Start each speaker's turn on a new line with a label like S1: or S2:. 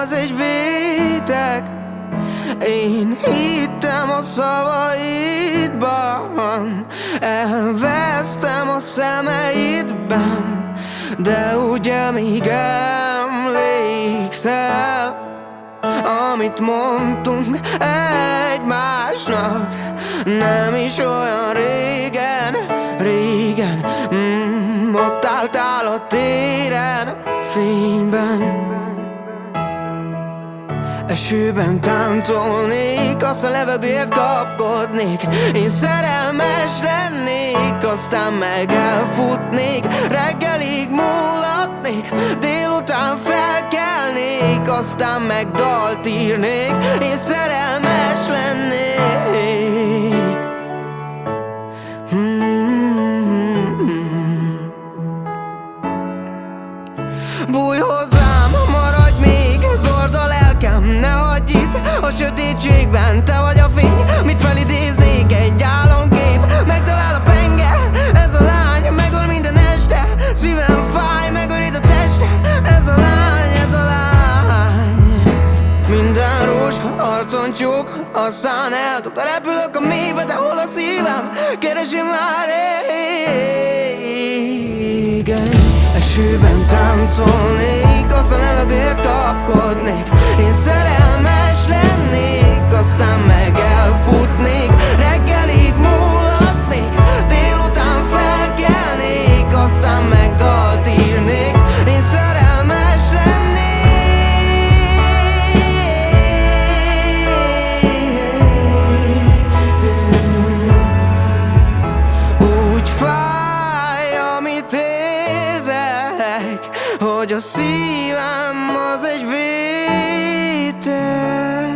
S1: ez egy vétek. Én hittem a szavaidban, elvesztem a szemeidben, de ugye még emlékszel, amit mondtunk egymásnak, nem is olyan régen, régen. Ott álltál a téren, fényben, esőben táncolnék, azt a levegőért kapkodnék. Én szerelmes lennék, aztán meg elfutnék. Reggelig mulatnék, délután felkelnék, aztán meg dalt írnék. Én szerelmes lennék. Bújj hozzám, maradj még, zord a lelkem, ne hagyj itt a sötétségben. Te vagy a fény, mit felidéznék, egy álomkép. Megtalál a penge, ez a lány, megöl minden este. Szívem fáj, megörít a teste, ez a lány, ez a lány. Minden rózsa arcon csók, aztán eldobd. Repülök a mélybe, de hol a szívem? Keresi már régen. Esőben táncolnék, azt a levegőért kapkodnék. Én szerelmes lennék, aztán meg elfutnék. Reggelig mulatnék, délután felkelnék, aztán meg dalt írnék. Én szerelmes lennék. Úgy fáj, amit érzek, hogy a szívem az egy vétek.